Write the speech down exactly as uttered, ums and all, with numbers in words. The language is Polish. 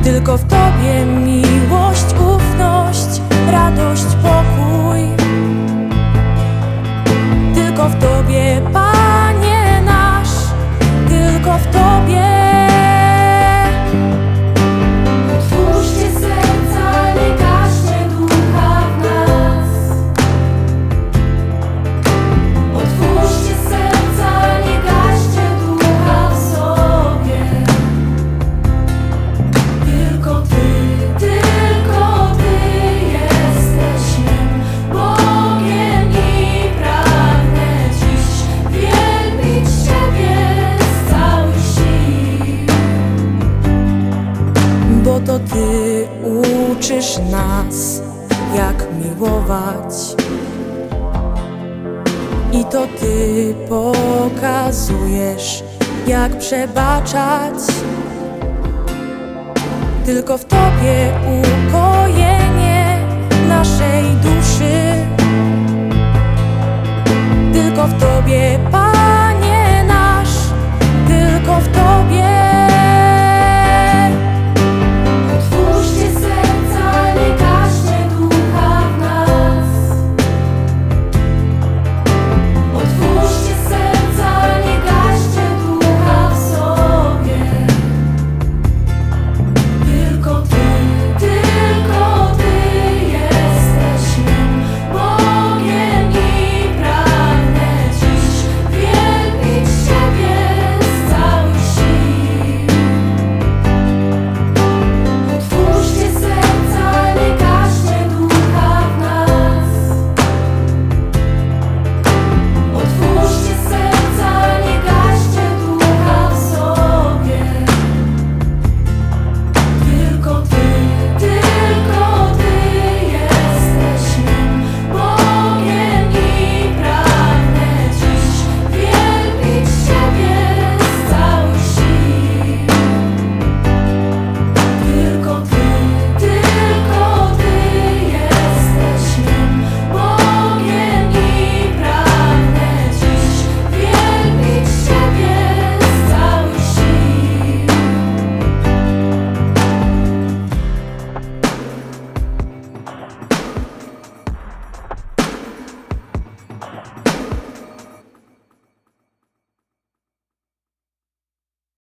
Tylko w Tobie miłość, ufność, radość, pokój. Tylko w Tobie, Panie nasz, tylko w Tobie. Otwórzcie serca, nie gaście ducha w nas. Otwórzcie serca, nie gaście ducha w sobie. Tylko Ty, tylko Ty jesteś mym Bogiem i pragnę dziś wielbić Ciebie z całych sił. Bo to Ty uczysz nas, jak miłować, i to Ty pokazujesz, jak przebaczać. Tylko w Tobie ukojenie naszej duszy. Tylko w Tobie, Panie nasz, tylko w Tobie.